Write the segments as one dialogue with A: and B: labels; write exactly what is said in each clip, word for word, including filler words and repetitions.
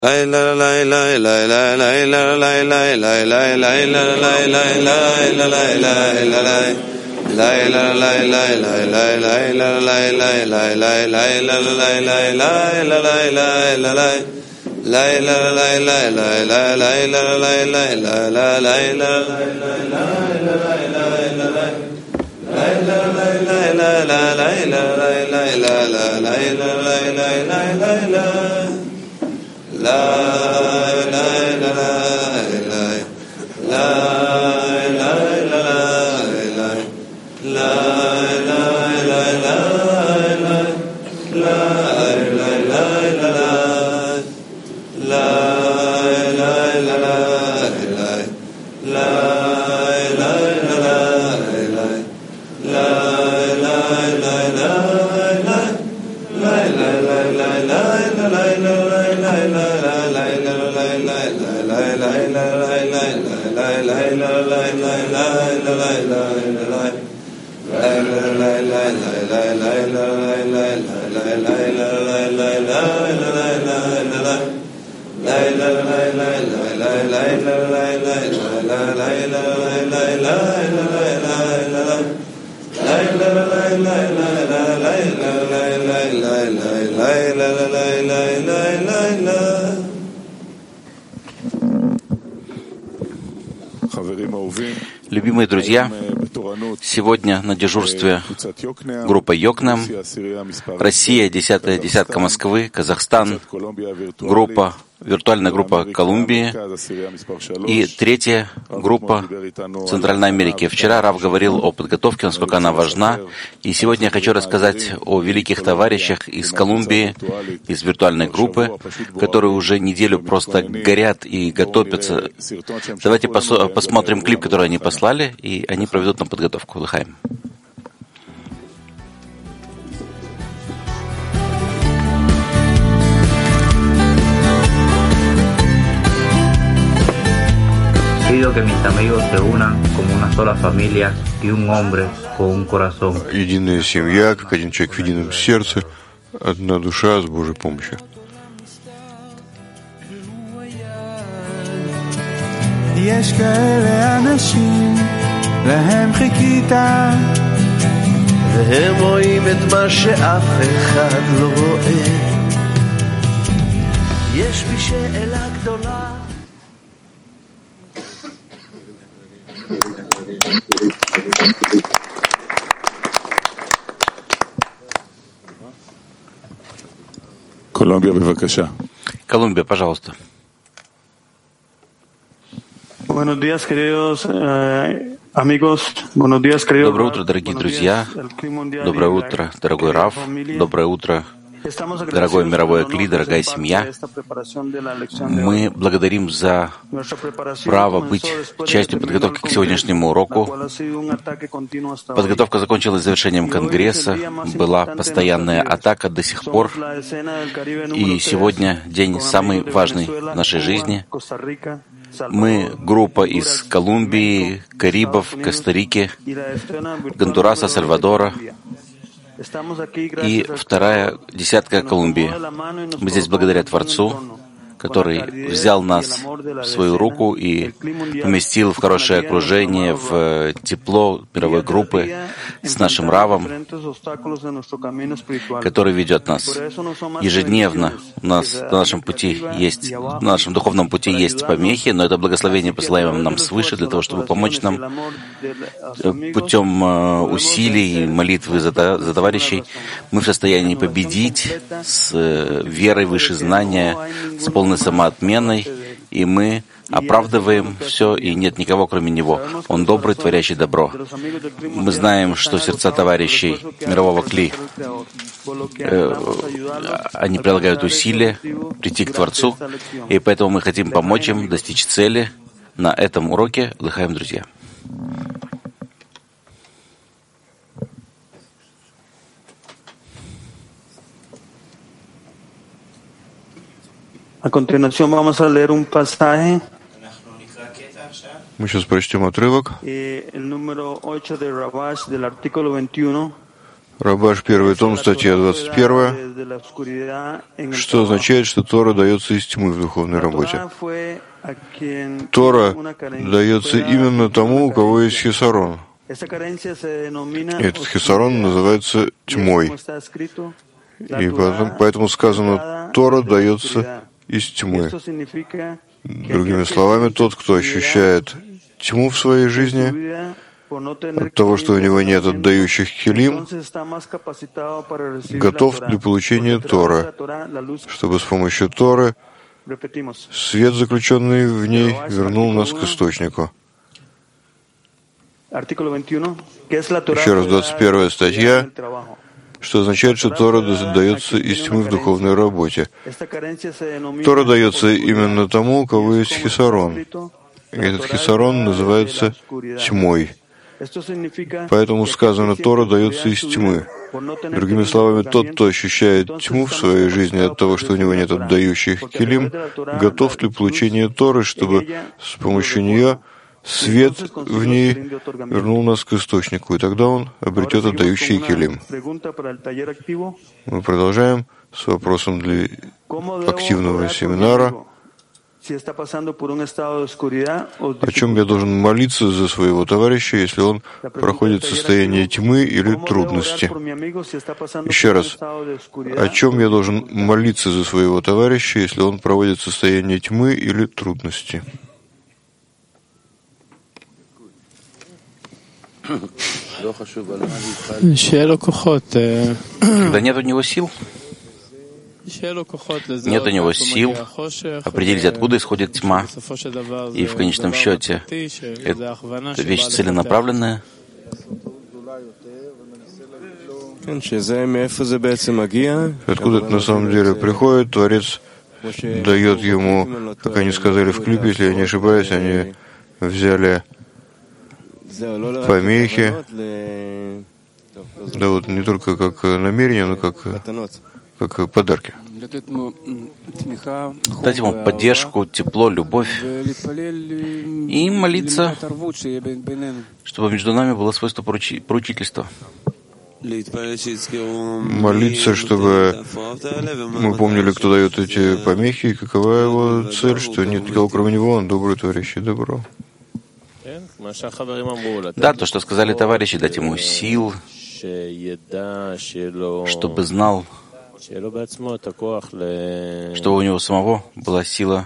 A: Любимые друзья, сегодня на дежурстве группа Йокнам, Россия, десятая десятка Москвы, Казахстан, группа, виртуальная группа Колумбии и третья группа Центральной Америки. Вчера Рав говорил о подготовке, насколько она важна, и сегодня я хочу рассказать о великих товарищах из Колумбии, из виртуальной группы, которые уже неделю просто горят и готовятся. Давайте пос- посмотрим клип, который они послали, и они проведут нам подготовку. Лыхаем.
B: Pido que mis amigos se unan como una sola familia y un hombre con un corazón.
C: Единая семья, как один человек в едином сердце, одна душа с Божьей помощью.
D: יש כאלה אנשים להם חיכית והם רואים את מה שאף אחד לא רואה יש בי שאלה גדולה
E: Колумбия, бывакаша.
A: Колумбия, пожалуйста.
F: Buenos días, queridos eh, amigos. Buenos días, queridos.
A: Доброе утро, дорогие друзья. Доброе утро, дорогой Рав. Доброе утро, дорогой мировой Кли, дорогая семья. Мы благодарим за право быть частью подготовки к сегодняшнему уроку. Подготовка закончилась завершением Конгресса. Была постоянная атака до сих пор. И сегодня день самый важный в нашей жизни. Мы группа из Колумбии, Карибов, Коста-Рики, Гондураса, Сальвадора и вторая десятка Колумбии. Мы здесь благодаря Творцу, который взял нас в свою руку и поместил в хорошее окружение, в тепло мировой группы с нашим Равом, который ведет нас. Ежедневно у нас на нашем пути есть, на нашем духовном пути есть помехи, но это благословение, посылаемое нам свыше, для того, чтобы помочь нам путем усилий и молитвы за, за товарищей. Мы в состоянии победить с верой выше знания, с полной самоотменой, и мы оправдываем все, и нет никого, кроме Него. Он добрый, творящий добро. Мы знаем, что сердца товарищей мирового Кли, э, они прилагают усилия прийти к Творцу, и поэтому мы хотим помочь им достичь цели на этом уроке. Лыхаем, друзья.
F: A continuación vamos a leer un pasaje.
C: Мы сейчас прочтем отрывок.
F: El número ocho de Rabash del artículo veintiuno.
C: Рабаш, первый том, статья двадцать первая, что означает, что Тора дается из тьмы в духовной работе. Тора дается именно тому, у кого есть хисарон. Этот хисарон называется тьмой. И поэтому, поэтому сказано, Тора дается из тьмы. Другими словами, тот, кто ощущает тьму в своей жизни, от того, что у него нет отдающих килим, готов для получения Торы, чтобы с помощью Торы свет, заключенный в ней, вернул нас к источнику. Еще раз, двадцать первая статья, что означает, что Тора дается из тьмы в духовной работе. Тора дается именно тому, у кого есть хисарон. И этот хисарон называется тьмой. Поэтому сказано, Тора дается из тьмы. Другими словами, тот, кто ощущает тьму в своей жизни от того, что у него нет отдающих килим, готов для получения Торы, чтобы с помощью нее свет в ней вернул нас к источнику, и тогда он обретет отдающий килим. Мы продолжаем с вопросом для активного семинара. О чем я должен молиться за своего товарища, если он проходит состояние тьмы или трудности? Еще раз, о чем я должен молиться за своего товарища, если он проводит состояние тьмы или трудности?
A: Когда нет у него сил, нет у него сил определить, откуда исходит тьма. И в конечном счете это вещь целенаправленная.
C: Откуда это на самом деле приходит? Творец дает ему, как они сказали в клипе, если я не ошибаюсь, они взяли помехи, да вот не только как намерение, но как, как подарки.
A: Дать ему поддержку, тепло, любовь и молиться, чтобы между нами было свойство поручи- поручительства.
C: Молиться, чтобы мы помнили, кто дает эти помехи, и какова его цель, что нет никого кроме него, он добрый, творящий добро.
A: Да, то, что сказали товарищи, дать ему сил, чтобы знал, что у него самого была сила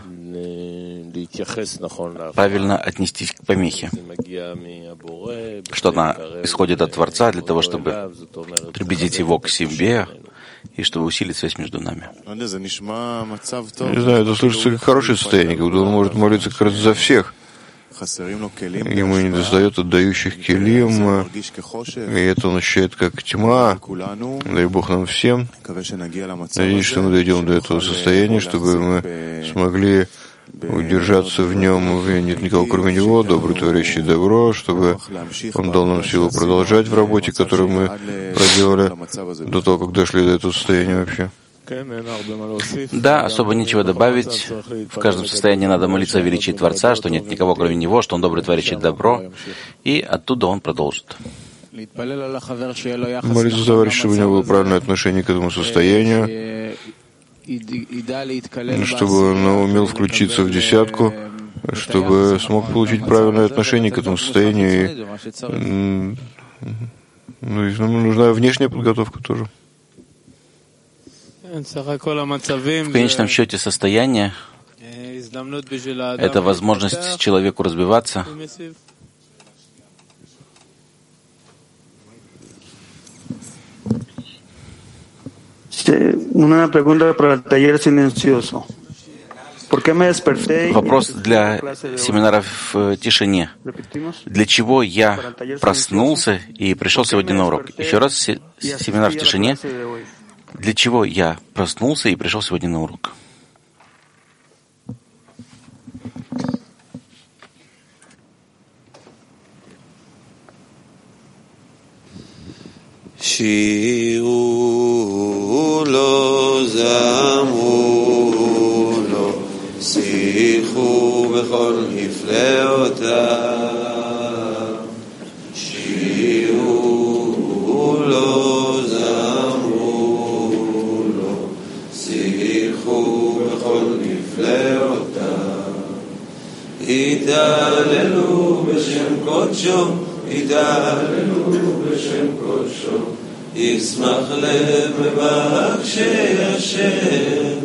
A: правильно отнестись к помехе, что она исходит от Творца для того, чтобы приблизить его к себе и чтобы усилить связь между нами.
C: Не знаю, это слышится как хорошее состояние, когда он может молиться как раз за всех. Ему не достает отдающих килим, и это он ощущает как тьма. Дай Бог нам всем. Надеюсь, что мы дойдем до этого состояния, чтобы мы смогли удержаться в нем, нет никого кроме него, добрый, творящий добро, чтобы он дал нам силу продолжать в работе, которую мы проделали до того, как дошли до этого состояния вообще.
A: Да, особо нечего добавить. В каждом состоянии надо молиться о величии Творца, что нет никого кроме Него, что Он добрый, творящий добро, и оттуда Он продолжит.
C: Молиться за товарища, чтобы у него было правильное отношение к этому состоянию, чтобы он умел включиться в десятку, чтобы смог получить правильное отношение к этому состоянию. И, ну, и нужна внешняя подготовка тоже.
A: В конечном счете состояние — это возможность человеку развиваться, Вопрос для семинара в тишине. Для чего я проснулся и пришел сегодня на урок? Еще раз, семинар в тишине. Для чего я проснулся и пришел сегодня на урок?
E: שיעור לא זמרו לו, שיחו בכל נפלאותיו. שיעור לא זמרו יתהללו בשם קודשו, יתהללו בשם קודשו, ישמח לב מבקשי השם,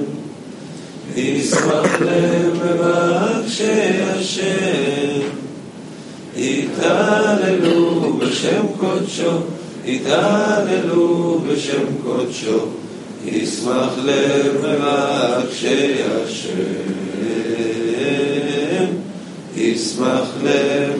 E: ישמח לב מבקשי השם, יתהללו בשם קודשו, יתהללו בשם קודשו, ישמח לב מבקשי השם, ישמח לב